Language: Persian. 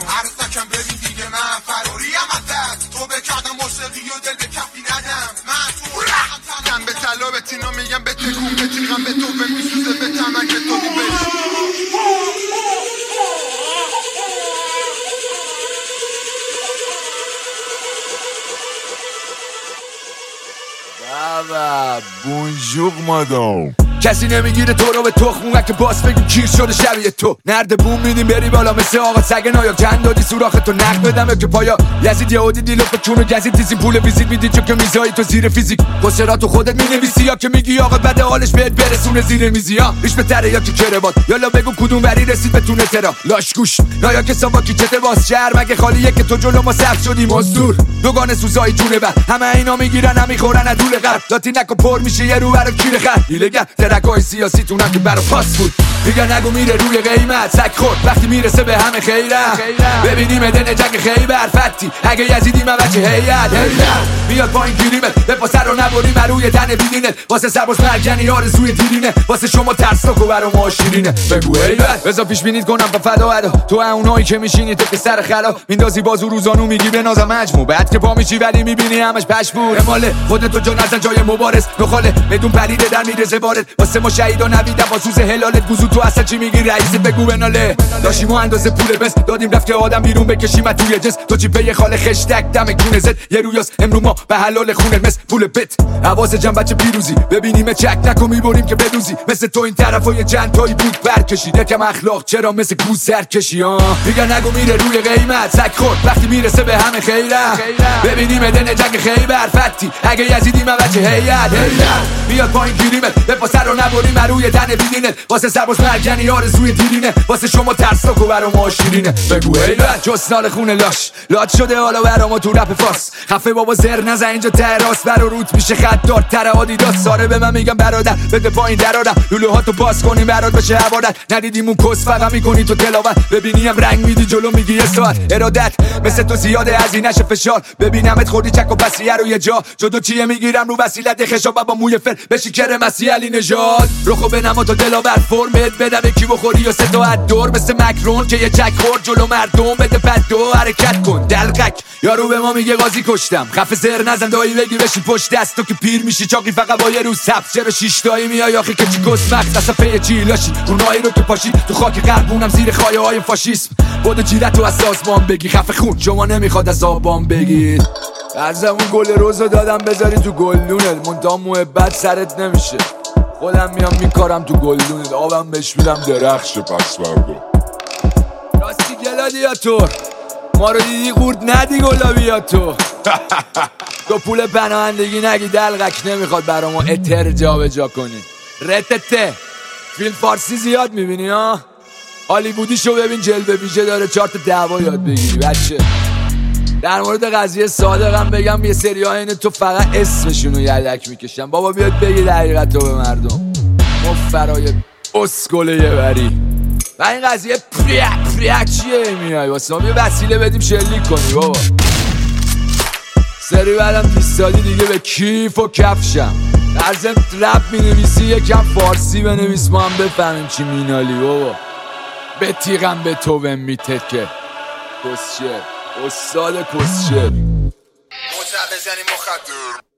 نکن عروسکم ببین دیگه من فراریم از دست تو بکردم موسیقی و دل به کفی ندم من تو رختم به طلا به تینا میگم به تکون به تیغم به تو به میسوزه به تمن که تو بری بابا بونجور مادام کسی نمیگیره تو رو به تخمون که باس بگیم کیر شده شبیه تو نرد بوم میدیم بری بالا مثل آقا سگ نایا چند دادی سوراخ تو نقد بدم که پایا یزید یهودی دیلو به چون گزید تیزیم پول ویزیت میدی چون که میزایی تو زیر فیزیک قصراتو خودت مینویسی یا که میگی آقا بد حالش بهت برسونه زیر میزی ها ریش به تره یا که کروات یالا بگو کدوم وری رسید بتونه ترا لاش گوش نایا که ساوا کی چته باز شهر مگه خالیه که تو جلو ما سبز شدی مزدور دوگانه سوزای جونه بر همه اینا میگیرن همیخورن ادول قرب لاتی نکو پر میشه یه رو برا کیر خر دیلگر ترکای سیاسی تو که برا پاس بود دیگه نگو میره روی قیمت سگ خورد وقتی میرسه به همه خیره ببینیم دن جنگ خیبر فتی اگه یزیدی من بچه هیئت میاد پایین گیریمت به پاسه رو نبریم روی تن بیدینت واسه سرباز مرگنی آرزوی دیرینه واسه شما ترسناک و برا ما شیرینه بگو هیبت بذار پیش بینید کنم با فدا ادا تو اونایی که میشینی تو که سر خلا میندازی بازو روزانو میگی به نازم مجموع بعد که پا میشی ولی میبینی همش پشمور اماله خودت تو جا نزن جای مبارز نخاله بدون پلیده در میرزه وارد واسه ما شهیدا نویدم با سوز هلالت گوزو تو اصلا چی میگی رئیس بگو بناله داشتیم و اندازه پول بس دادیم رفت که آدم بیرون بکشیم توی جس تو چی پی خاله خشتک دم کونه زد یه رویاس امرو ما به حلال خونه مثل پول بت حواس جمع بچه پیروزی ببینیم چک نکو میبریم که بدوزی مثل تو این طرفا یه چند تایی بود برکشید یکم اخلاق چرا مثل گوز سر کشی ها دیگه نگو میره روی قیمت سگ خورد وقتی میرسه به همه خیره ببینیم دن جنگ خیبر فتی اگه یزیدی من بچه هیئت میاد پایین گیریمت به پاسه رو نبریم روی تن بیدینت واسه سرباز مرگنی آرزوی دیرینه واسه شما ترسناک و برا ما شیرینه بگو هیبت جسنال خونه لاش شده حالا برا ما تو رپ فاس خفه بابا زر نزن اینجا ته راست برا روت میشه خط دار تر آدیداس ساره به من میگم برادر بده پایین درارم لولوهاتو باز کنیم برات بشه عبادت ندیدیم اون کس فقط میکنی تو تلاوت ببینیم رنگ میدی جلو میگی یه ساعت ارادت مثل تو زیاده هزینه‌ش فشار ببینمت خوردی چک و بسیه رو یه جا جدو چیه میگیرم رو وسیلت خشاب با موی فر بشی کر مسیح علی نژاد رخو بنما تو دلاور فرمت بدم کی بخوری و سه دور مثل مکرون که یه چک خورد جلو مردم بده بد دو حرکت کن دلقک یارو به ما میگه قاضی کشتم خفه زر نزن دایی بگی بشی پشت دست تو که پیر میشی چاقی فقط با یه روز سبز چرا شیش تایی میای آخه که چی کس مغز اصلا پی چی لاشی اونایی رو که پاشی تو خاک قلبونم زیر خایه های فاشیسم بود جیرت تو از سازمان بگی خفه خون شما نمیخواد از آبان بگید ارزمون گل روزو دادم بذاری تو گلدونت منتها محبت سرت نمیشه خودم میام میکارم تو گلدونت آبم بهش میدم درخش پس بردا راستی گلادیاتور ما رو دیدی قورت ندی گلابیاتور تو پول پناهندگی نگی دلقک نمیخواد برا ما اتر جا به جا کنی رتته فیلم فارسی زیاد میبینی ها هالیوودی شو ببین جلوه ویژه داره 4 تا دعوا یاد بگیری بچه در مورد قضیه صادقم بگم یه سری ها اینه تو فقط اسمشونو یدک میکشن بابا بیاد بگی حقیقت رو به مردم مفرای اسکله یه بری و این قضیه پریک چیه میای واسه ما یه وسیله بدیم شلیک کنی بابا سری بعدم پیستادی دیگه به کیف و کفشم در ضمن رپ مینویسی یکم فارسی بنویس ما هم بفهمیم چی مینالی بابا به تیغم به تو میتکه کسشه استاد کسشه مجب بزنی مخدر